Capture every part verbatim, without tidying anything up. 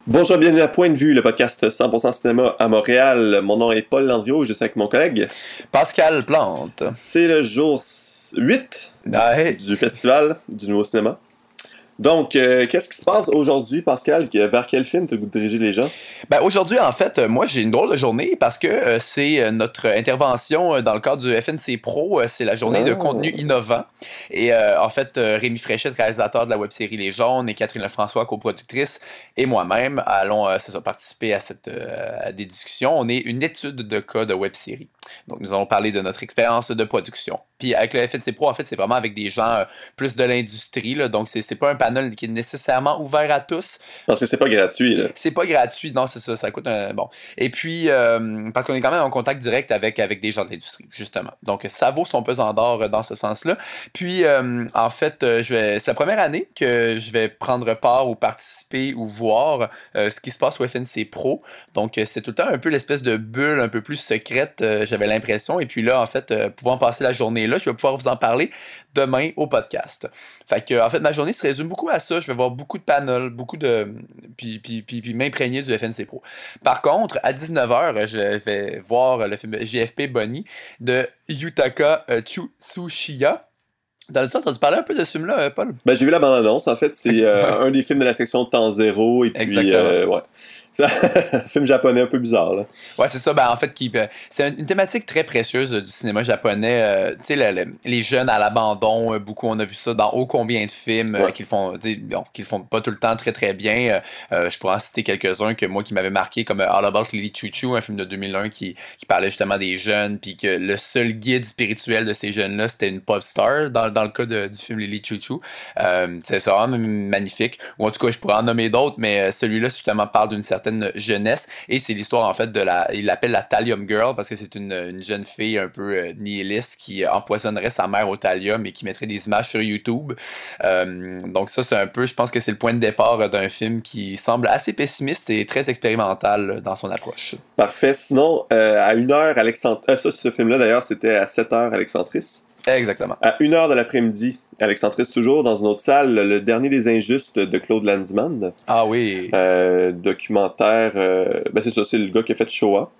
Bonjour, bienvenue à Point de vue, le podcast cent pour cent cinéma à Montréal. Mon nom est Paul Landriot, je suis avec mon collègue Pascal Plante. C'est le jour huit du, Ouais. du festival du nouveau cinéma. Donc, euh, qu'est-ce qui se passe aujourd'hui, Pascal? Vers quel film tu veux diriger les gens? Ben aujourd'hui, en fait, moi, j'ai une drôle de journée parce que euh, c'est euh, notre intervention euh, dans le cadre du F N C Pro. Euh, c'est la journée Ah. de contenu innovant. Et euh, en fait, euh, Rémi Fréchette, réalisateur de la web-série Les Jaunes, et Catherine Lefrançois, coproductrice, et moi-même allons euh, c'est ça, participer à, cette, euh, à des discussions. On est une étude de cas de web-série. Donc, nous allons parler de notre expérience de production. Puis avec le F N C Pro, en fait, c'est vraiment avec des gens euh, plus de l'industrie. Là, donc, c'est, c'est pas un panel qui est nécessairement ouvert à tous. Parce que c'est pas gratuit, là. C'est pas gratuit, non, c'est ça, ça coûte un... Bon. Et puis, euh, parce qu'on est quand même en contact direct avec, avec des gens de l'industrie, justement. Donc, ça vaut son pesant d'or dans ce sens-là. Puis, euh, en fait, je vais... c'est la première année que je vais prendre part ou participer ou voir euh, ce qui se passe au F N C Pro. Donc, c'est tout le temps un peu l'espèce de bulle un peu plus secrète, euh, j'avais l'impression. Et puis là, en fait, euh, pouvant passer la journée là, je vais pouvoir vous en parler demain au podcast. Fait que, en fait, ma journée se résume beaucoup à ça. Je vais voir beaucoup de panels, beaucoup de... Puis, puis, puis, puis m'imprégner du F N C Pro. Par contre, à dix-neuf heures, je vais voir le film G F P Bunny de Yutaka euh, Tsuchiya. Dans le sens, tu parlais un peu de ce film-là, euh, Paul? Ben, j'ai vu la bande-annonce. En fait, c'est euh, un des films de la section Temps Zéro. Et puis, Exactement. Euh, ouais. C'est un film japonais un peu bizarre, là. Ouais, c'est ça. Ben, en fait, qui, c'est une thématique très précieuse euh, du cinéma japonais. Euh, tu sais, le, le, les jeunes à l'abandon, euh, beaucoup, on a vu ça dans ô combien de films euh, Ouais. qu'ils font, bon, qu'ils font pas tout le temps très très bien. Euh, je pourrais en citer quelques-uns que moi qui m'avaient marqué, comme All About Lily Choo Choo, un film de deux mille un qui, qui parlait justement des jeunes, puis que le seul guide spirituel de ces jeunes-là, c'était une pop star, dans, dans le cas de, du film Lily Choo Choo. Euh, c'est vraiment magnifique. Ou en tout cas, je pourrais en nommer d'autres, mais celui-là, justement, parle d'une certaine jeunesse. Et c'est l'histoire, en fait, de la... Il l'appelle la Thallium Girl, parce que c'est une, une jeune fille un peu euh, nihiliste qui euh, empoisonnerait sa mère au thallium et qui mettrait des images sur YouTube. Euh, donc ça, c'est un peu... Je pense que c'est le point de départ euh, d'un film qui semble assez pessimiste et très expérimental euh, dans son approche. Parfait. Sinon, euh, à une heure, Alexandre... Euh, ça, ce film-là, d'ailleurs, c'était à sept heures, Alexandris. Exactement. À une heure de l'après-midi, Alexandris toujours, dans une autre salle, Le Dernier des Injustes de Claude Lanzmann. Ah oui. Euh, documentaire, euh, ben c'est ça, c'est le gars qui a fait Shoah.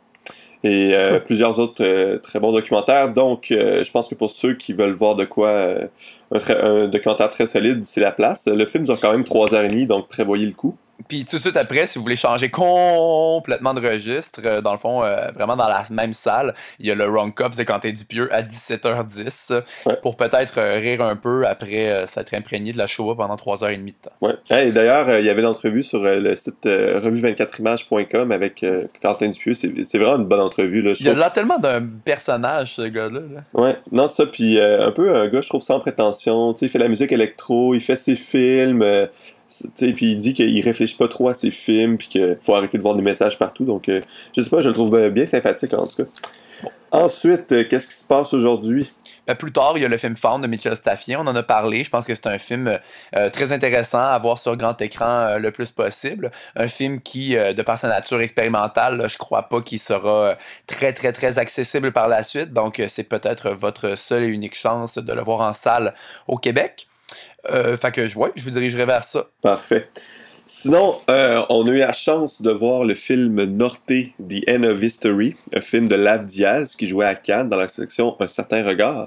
Et euh, plusieurs autres euh, très bons documentaires. Donc, euh, je pense que pour ceux qui veulent voir de quoi euh, un, très, un documentaire très solide, c'est la place. Le film dure quand même trois heures trente, donc prévoyez le coup. Puis tout de suite après, si vous voulez changer complètement de registre, euh, dans le fond, euh, vraiment dans la même salle, il y a le Wrong Cops de Quentin Dupieux à dix-sept heures dix Ouais. pour peut-être euh, rire un peu après euh, s'être imprégné de la Shoah pendant trois heures trente de temps. Ouais. Hey, d'ailleurs, euh, il y avait l'entrevue sur euh, le site euh, revue vingt-quatre images point com avec euh, Quentin Dupieux. C'est, c'est vraiment une bonne entrevue, là, je Il y a trouve. là tellement d'un personnage, ce gars-là. Là. Ouais, non, ça, puis euh, un peu un gars, je trouve, sans prétention. Tu sais, il fait la musique électro, il fait ses films, euh, tu sais, puis il dit qu'il réfléchit pas trop à ses films, puis qu'il faut arrêter de voir des messages partout. Donc, euh, je sais pas, je le trouve bien, bien sympathique, en tout cas. Bon. Ensuite, euh, qu'est-ce qui se passe aujourd'hui? Ben, plus tard, il y a le film Found de Mitchell Staffien. On en a parlé. Je pense que c'est un film euh, très intéressant à voir sur grand écran euh, le plus possible. Un film qui, euh, de par sa nature expérimentale, là, je crois pas qu'il sera euh, très, très, très accessible par la suite. Donc, euh, c'est peut-être votre seule et unique chance de le voir en salle au Québec. Euh, fait que, ouais, je vous dirigerai vers ça. Parfait. Sinon, euh, on a eu la chance de voir le film Norte, The End of History, un film de Lav Diaz qui jouait à Cannes dans la section Un certain regard.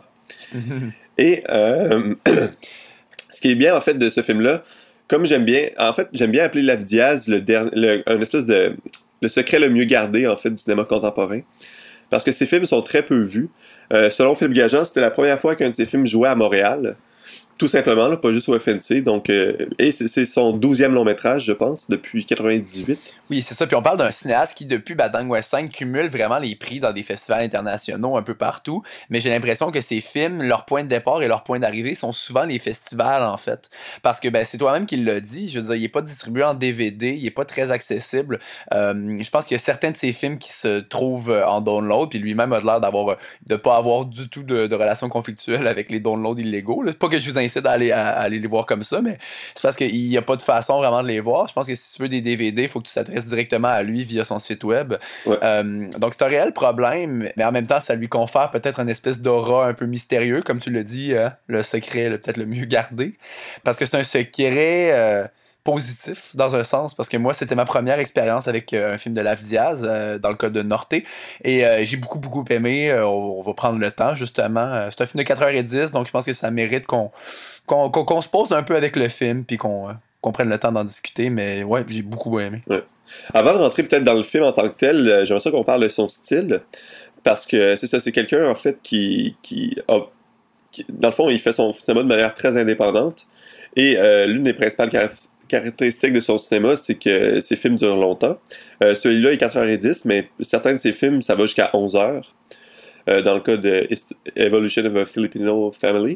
Et euh, ce qui est bien en fait de ce film-là, comme j'aime bien, en fait, j'aime bien appeler Lav Diaz le dernier, le, un espèce de le secret le mieux gardé en fait du cinéma contemporain, parce que ses films sont très peu vus. Euh, selon Philippe Gajan, c'était la première fois qu'un de ses films jouait à Montréal. Tout simplement, là, pas juste au F N C. Donc, euh, et c'est, c'est son douzième long métrage, je pense, depuis quatre-vingt-dix-huit. Oui, c'est ça. Puis on parle d'un cinéaste qui, depuis Badang West cinq, cumule vraiment les prix dans des festivals internationaux un peu partout. Mais j'ai l'impression que ces films, leur point de départ et leur point d'arrivée sont souvent les festivals, en fait. Parce que ben, c'est toi-même qui l'as dit. Je veux dire, il n'est pas distribué en D V D, il n'est pas très accessible. Euh, je pense qu'il y a certains de ces films qui se trouvent en download, puis lui-même a l'air d'avoir, de pas avoir du tout de, de relations conflictuelles avec les downloads illégaux. Là. Pas que je vous incite à aller, à, à aller les voir comme ça, mais c'est parce qu'il n'y a pas de façon vraiment de les voir. Je pense que si tu veux des D V D, il faut que tu t'adresses directement à lui via son site web. Ouais. Euh, donc c'est un réel problème, mais en même temps, ça lui confère peut-être une espèce d'aura un peu mystérieux, comme tu l'as dit, hein, le secret le, peut-être le mieux gardé. Parce que c'est un secret... Euh, positif dans un sens parce que moi c'était ma première expérience avec euh, un film de Lav Diaz euh, dans le cas de Norte et euh, j'ai beaucoup beaucoup aimé. Euh, on, on va prendre le temps justement. Euh, c'est un film de quatre heures dix donc je pense que ça mérite qu'on qu'on, qu'on, qu'on se pose un peu avec le film puis qu'on, euh, qu'on prenne le temps d'en discuter, mais ouais, j'ai beaucoup aimé. Ouais. Avant de rentrer peut-être dans le film en tant que tel, euh, j'aimerais ça qu'on parle de son style parce que c'est ça, c'est quelqu'un en fait qui, qui a qui, dans le fond, il fait son cinéma de manière très indépendante et euh, l'une des principales caractéristiques caractéristique de son cinéma, c'est que ses films durent longtemps. Euh, celui-là est quatre heures dix, mais certains de ses films, ça va jusqu'à onze heures. Euh, dans le cas de Evolution of a Filipino Family.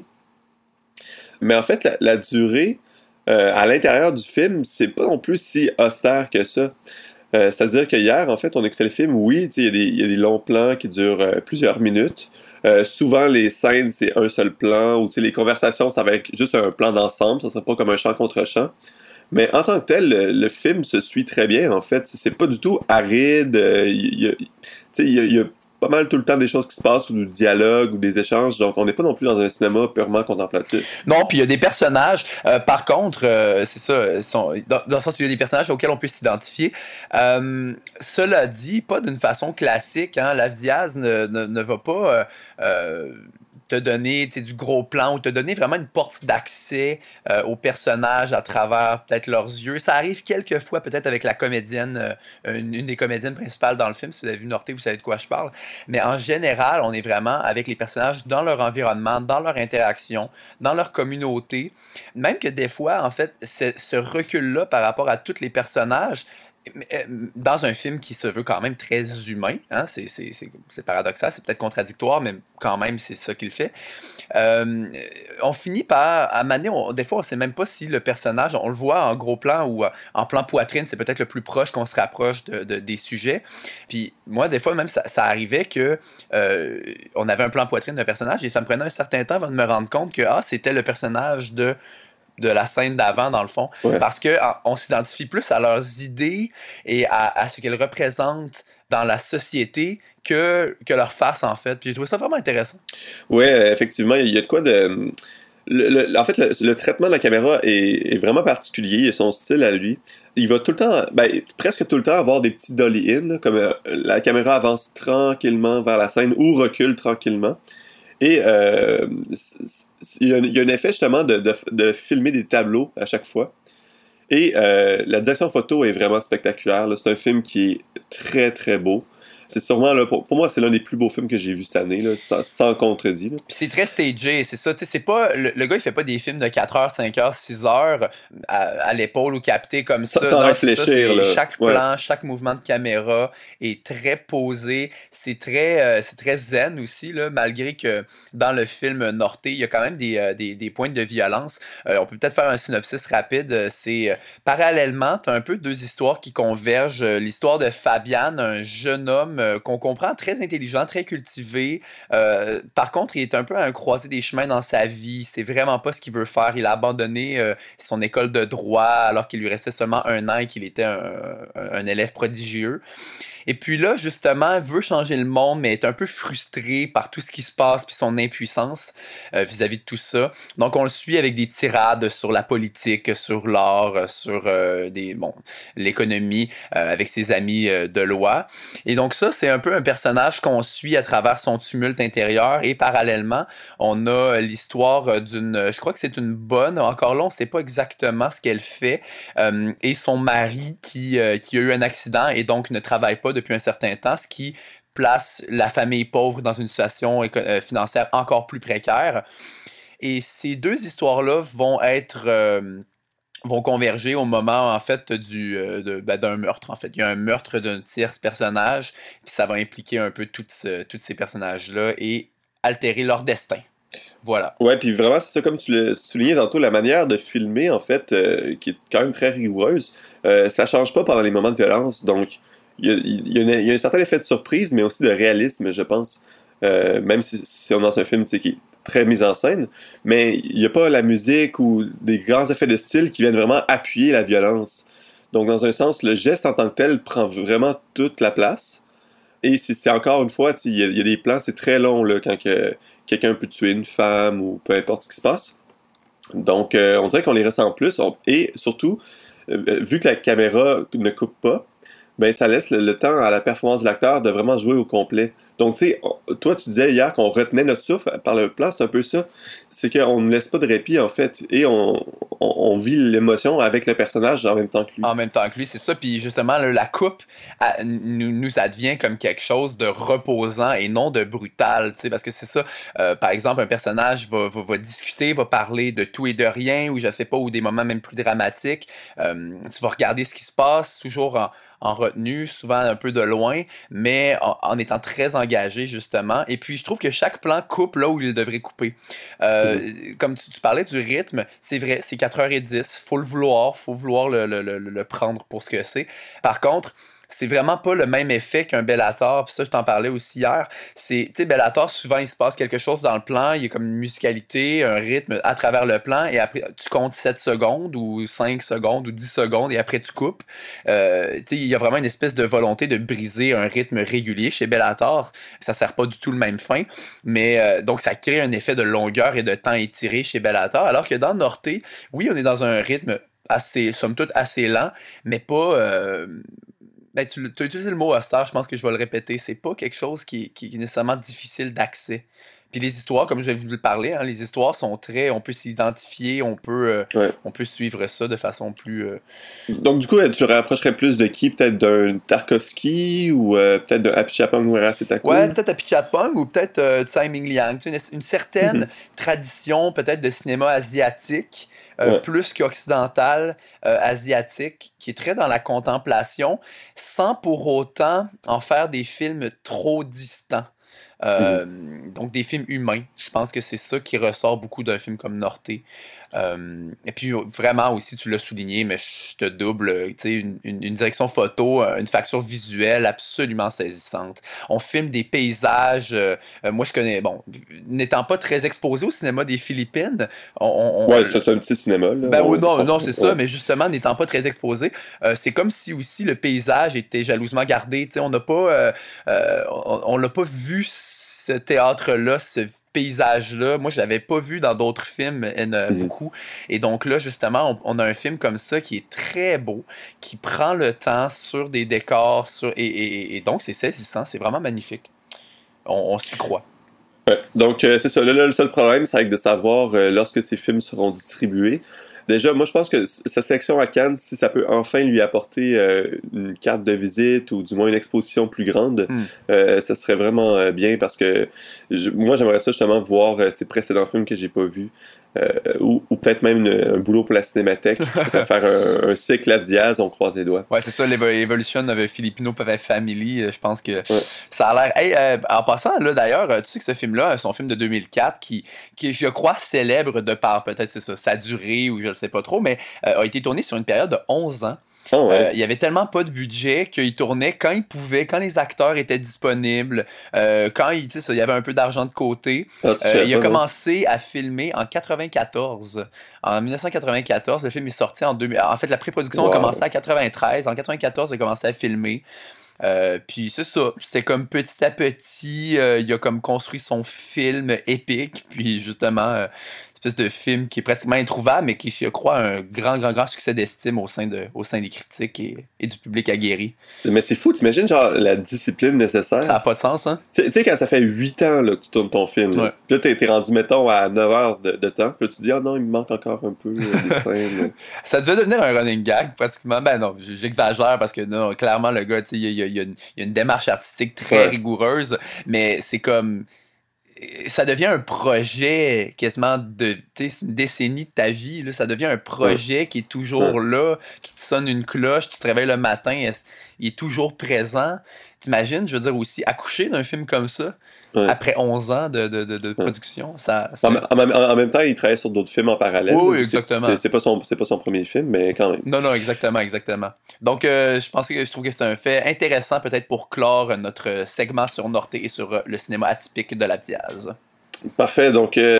Mais en fait, la, la durée euh, à l'intérieur du film, c'est pas non plus si austère que ça. Euh, c'est-à-dire que hier, en fait, on écoutait le film, oui, il y, y a des longs plans qui durent euh, plusieurs minutes. Euh, souvent, les scènes, c'est un seul plan, ou les conversations, ça va être juste un plan d'ensemble, ça sera pas comme un chant contre chant. Mais en tant que tel, le, le film se suit très bien, en fait. C'est pas du tout aride. Euh, il y a, il y a, il y a pas mal tout le temps des choses qui se passent, ou du dialogue, ou des échanges. Donc, on n'est pas non plus dans un cinéma purement contemplatif. Non, puis il y a des personnages. Euh, par contre, euh, c'est ça, sont, dans, dans le sens où il y a des personnages auxquels on peut s'identifier. Euh, cela dit, pas d'une façon classique. Hein, Lav Diaz ne, ne, ne va pas... Euh, euh, te donner du gros plan ou te donner vraiment une porte d'accès euh, aux personnages à travers peut-être leurs yeux. Ça arrive quelques fois peut-être avec la comédienne, euh, une, une des comédiennes principales dans le film. Si vous avez vu Norte, vous savez de quoi je parle. Mais en général, on est vraiment avec les personnages dans leur environnement, dans leur interaction, dans leur communauté. Même que des fois, en fait, ce, ce recul-là par rapport à tous les personnages, dans un film qui se veut quand même très humain, hein, c'est, c'est, c'est, c'est paradoxal, c'est peut-être contradictoire, mais quand même, c'est ça qu'il fait. Euh, on finit par, à maner, on, des fois, on sait même pas si le personnage, on le voit en gros plan ou en plan poitrine, c'est peut-être le plus proche qu'on se rapproche de, de, des sujets. Puis moi, des fois, même, ça, ça arrivait que euh, on avait un plan poitrine d'un personnage et ça me prenait un certain temps avant de me rendre compte que ah, c'était le personnage de de la scène d'avant, dans le fond, ouais. Parce que on s'identifie plus à leurs idées et à, à ce qu'elles représentent dans la société que, que leur face, en fait. Puis j'ai trouvé ça vraiment intéressant. Oui, effectivement, il y a de quoi de... Le, le, en fait, le, le traitement de la caméra est, est vraiment particulier, il a son style à lui. Il va tout le temps, ben, presque tout le temps avoir des petits dolly-in, là, comme euh, la caméra avance tranquillement vers la scène ou recule tranquillement. Et euh, il y, a, il y a un effet justement de, de, de filmer des tableaux à chaque fois. Et euh, la direction photo est vraiment spectaculaire. Là. C'est un film qui est très très beau. C'est sûrement, là, pour, pour moi, c'est l'un des plus beaux films que j'ai vu cette année, là, sans, sans contredit. Là. Puis c'est très stagé, c'est ça. C'est pas, le, le gars, il fait pas des films de quatre heures, cinq heures, six heures à, à l'épaule ou capté comme ça. Sans, sans non, réfléchir. Ça, là. Chaque ouais. plan, chaque mouvement de caméra est très posé. C'est très, euh, c'est très zen aussi, là, malgré que dans le film Norte, il y a quand même des, euh, des, des points de violence. Euh, on peut peut-être faire un synopsis rapide. C'est euh, parallèlement, tu as un peu deux histoires qui convergent. L'histoire de Fabian, un jeune homme euh, qu'on comprend très intelligent, très cultivé. Euh, par contre, il est un peu à un croisé des chemins dans sa vie. C'est vraiment pas ce qu'il veut faire. Il a abandonné euh, son école de droit alors qu'il lui restait seulement un an et qu'il était un, un, un élève prodigieux. Et puis là, justement, veut changer le monde, mais est un peu frustré par tout ce qui se passe puis son impuissance euh, vis-à-vis de tout ça. Donc, on le suit avec des tirades sur la politique, sur l'art, sur euh, des bon l'économie, euh, avec ses amis euh, de loi. Et donc ça, c'est un peu un personnage qu'on suit à travers son tumulte intérieur. Et parallèlement, on a l'histoire d'une, je crois que c'est une bonne, encore là, on ne sait pas exactement ce qu'elle fait, euh, et son mari qui, euh, qui a eu un accident et donc ne travaille pas depuis un certain temps, ce qui place la famille pauvre dans une situation éco- financière encore plus précaire. Et ces deux histoires-là vont être... Euh, vont converger au moment, en fait, du, euh, de, ben, d'un meurtre, en fait. Il y a un meurtre d'un tierce personnage, puis ça va impliquer un peu toutes, euh, tous ces personnages-là et altérer leur destin. Voilà. Ouais, puis vraiment, c'est ça, comme tu l'as souligné tantôt, la manière de filmer, en fait, euh, qui est quand même très rigoureuse, euh, ça change pas pendant les moments de violence, donc il y a, il y a, une, il y a un certain effet de surprise, mais aussi de réalisme, je pense, euh, même si, si on est dans un film, tu sais, qui est très mis en scène, mais il n'y a pas la musique ou des grands effets de style qui viennent vraiment appuyer la violence. Donc, dans un sens, le geste en tant que tel prend vraiment toute la place. Et c'est, c'est encore une fois, il y, y a des plans, c'est très long là, quand que, quelqu'un peut tuer une femme ou peu importe ce qui se passe. Donc, euh, on dirait qu'on les ressent plus. On, et surtout, euh, vu que la caméra ne coupe pas, ben ça laisse le, le temps à la performance de l'acteur de vraiment jouer au complet. Donc, tu sais, toi, tu disais hier qu'on retenait notre souffle par le plan, c'est un peu ça. C'est qu'on ne laisse pas de répit, en fait, et on, on, on vit l'émotion avec le personnage en même temps que lui. En même temps que lui, c'est ça. Puis justement, là, la coupe, elle, nous, nous, ça devient comme quelque chose de reposant et non de brutal, tu sais, parce que c'est ça. Euh, par exemple, un personnage va, va, va discuter, va parler de tout et de rien, ou je sais pas, ou des moments même plus dramatiques. Euh, tu vas regarder ce qui se passe, toujours en en retenue, souvent un peu de loin, mais en, en étant très engagé, justement. Et puis, je trouve que chaque plan coupe là où il devrait couper. Euh, mmh. Comme tu, tu parlais du rythme, c'est vrai, c'est quatre heures dix, faut le vouloir, faut vouloir le, le, le, le prendre pour ce que c'est. Par contre, c'est vraiment pas le même effet qu'un Bellator, puis ça, je t'en parlais aussi hier. C'est, tu sais, Bellator, souvent, il se passe quelque chose dans le plan, il y a comme une musicalité, un rythme à travers le plan, et après, tu comptes sept secondes, ou cinq secondes, ou dix secondes, et après, tu coupes. Euh, tu sais, il y a vraiment une espèce de volonté de briser un rythme régulier chez Bellator. Ça sert pas du tout le même fin, mais euh, donc, ça crée un effet de longueur et de temps étiré chez Bellator, alors que dans Norte, oui, on est dans un rythme assez, somme toute, assez lent, mais pas... Euh, Ben, tu as utilisé le mot Star, je pense que je vais le répéter. C'est pas quelque chose qui, qui est nécessairement difficile d'accès. Puis les histoires, comme je vais vous le parler, hein, les histoires sont très. On peut s'identifier, on peut, euh, Ouais. on peut suivre ça de façon plus. Euh... Donc, du coup, tu rapprocherais plus de qui? Peut-être d'un Tarkovsky ou euh, peut-être d'un Apichatpong Weerasethakul? Ouais, peut-être Apichatpong ou peut-être euh, Tsai Ming Liang. Tu sais, une, une certaine mm-hmm. tradition, peut-être, de cinéma asiatique. Euh, ouais. Plus qu'occidental, euh, asiatique, qui est très dans la contemplation, sans pour autant en faire des films trop distants. Euh, mm-hmm. Donc des films humains. Je pense que c'est ça qui ressort beaucoup d'un film comme Norte. Euh, et puis vraiment aussi, tu l'as souligné, mais je te double, tu sais, une, une, une direction photo, une facture visuelle absolument saisissante. On filme des paysages. Euh, moi, je connais, bon, n'étant pas très exposé au cinéma des Philippines, on, on, ouais, ça, c'est un petit cinéma. Là. Ben oui, non, non, c'est ça, ouais. Mais justement, n'étant pas très exposé, euh, c'est comme si aussi le paysage était jalousement gardé. Tu sais, on n'a pas, euh, euh, on, on l'a pas vu ce théâtre-là, ce paysage-là. Moi, je l'avais pas vu dans d'autres films, euh, mm-hmm. beaucoup. Et donc là, justement, on, on a un film comme ça qui est très beau, qui prend le temps sur des décors, sur et, et, et donc c'est saisissant, c'est vraiment magnifique. On, on s'y croit. Ouais. Donc, euh, c'est ça. Là, là, le seul problème, c'est avec de savoir euh, lorsque ces films seront distribués. Déjà, moi, je pense que sa sélection à Cannes, si ça peut enfin lui apporter euh, une carte de visite ou du moins une exposition plus grande, mm. euh, ça serait vraiment euh, bien parce que je, moi, j'aimerais ça justement voir euh, ses précédents films que j'ai pas vus. Euh, ou, ou peut-être même une, un boulot pour la Cinémathèque, faire un, un cycle Lav Diaz, on croise les doigts. Ouais, c'est ça, l'Evolution of Filipino Family, je pense que ouais. Ça a l'air... Hey, euh, en passant, là, d'ailleurs, tu sais que ce film-là, son film de deux mille quatre, qui, qui je crois, célèbre de par, peut-être, c'est ça, sa durée, ou je ne sais pas trop, mais euh, a été tourné sur une période de onze ans. Oh ouais. euh, il y avait tellement pas de budget qu'il tournait quand il pouvait, quand les acteurs étaient disponibles, euh, quand il, tu sais, il y avait un peu d'argent de côté. Ah, euh, il a pas, commencé non? à filmer en quatre-vingt-quatorze. En dix-neuf cent quatre-vingt-quatorze, le film est sorti en deux mille. En fait, la pré-production wow. a commencé en quatre-vingt-treize. En quatre-vingt-quatorze, il a commencé à filmer. Euh, puis c'est ça, c'est comme petit à petit, euh, il a comme construit son film épique, puis justement, euh, espèce de film qui est pratiquement introuvable, mais qui, je crois, a un grand, grand, grand succès d'estime au sein, de, au sein des critiques et, et du public aguerri. Mais c'est fou, t'imagines genre la discipline nécessaire? Ça n'a pas de sens, hein? Tu sais, quand ça fait huit ans là, que tu tournes ton film, là, ouais. Puis là t'es, t'es rendu, mettons, à neuf heures de, de temps, puis là tu te dis, ah oh, non, il me manque encore un peu euh, des scènes. Ça devait devenir un running gag, pratiquement. Ben non, j'exagère parce que non, clairement, le gars, tu sais, il y a, y, a y a une démarche artistique très ouais. rigoureuse, mais c'est comme... Ça devient un projet quasiment de, tu sais, une décennie de ta vie, là. Ça devient un projet ouais. qui est toujours ouais. là, qui te sonne une cloche, tu te réveilles le matin, il est toujours présent. T'imagines, je veux dire aussi, accoucher d'un film comme ça, ouais. après onze ans de, de, de, de production, ouais. ça... En, en, en même temps, il travaille sur d'autres films en parallèle. Oui, exactement. C'est, c'est, pas son, c'est pas son premier film, mais quand même. Non, non, exactement, exactement. Donc, euh, je pense que je trouve que c'est un fait intéressant peut-être pour clore notre segment sur Norte et sur le cinéma atypique de Lav Diaz. Parfait, donc... Euh...